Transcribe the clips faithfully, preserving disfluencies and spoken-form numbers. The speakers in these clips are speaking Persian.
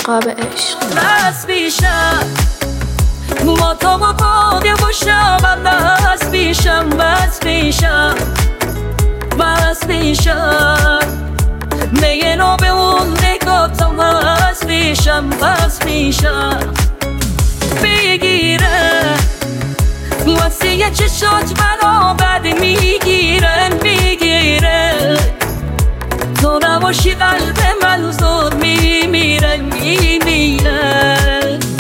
خواب عشق بس پیشم با تو و باده باشم بس پیشم بس پیشم بس پیشم میگه نو به اون نگاتم بس پیشم بس پیشم بگیره واسه چشات منو بد میگیرن میگیره تو نباشی قلب من زود میمیره میمیره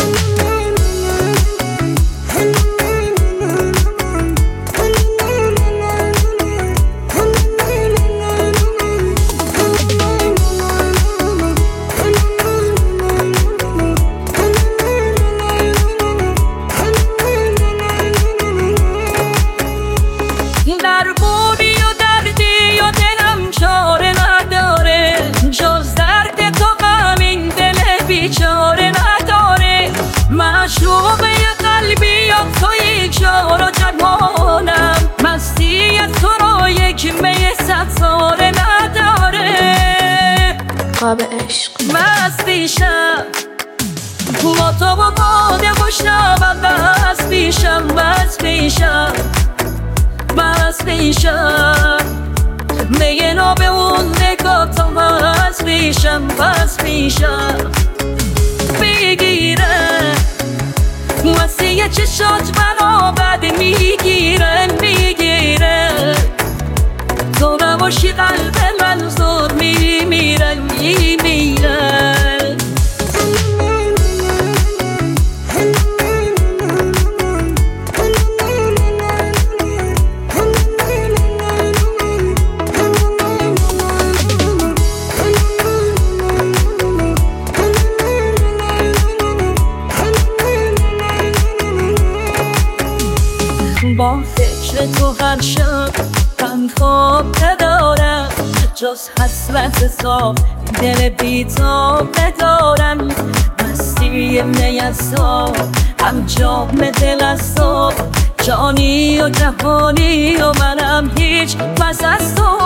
در بودی و دردی و دلم چاره نداره جز درد تو غمین دل بیچاره نداره معشوقه قلبی و تو یک شار و جوانم مستی تو رو یک می صد ساله نداره خواب عشق مست پیشم با تو و باده باشم بس پیشم بس پیشم بس پیشم میگه نو به اون نگاتم بس پیشم بس پیشم بگیره واسه چشات منو بد میگیرن میگیره تو نباشی قلب من زود میمیرن میمیرن با فکر تو هر شب من خواب ندارم جز حسرت تو دل بی‌تاب ندارم مستی می از تو هم جام دل از تو جانی و جهانی و منم هیچ پس از تو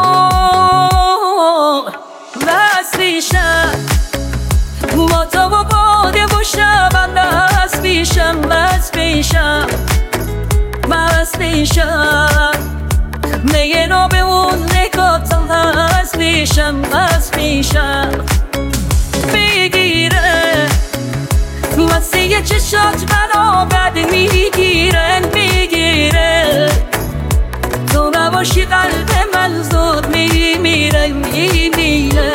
بس پیشم با تو و باده باشم بس پیشم بس پیشم بس پیشم میگه نو به اون نگاتم بس پیشم بس پیشم بگیره واسه چشات منو بد میگیرن میگیره تو نباشی قلب من زود میمیره میمیره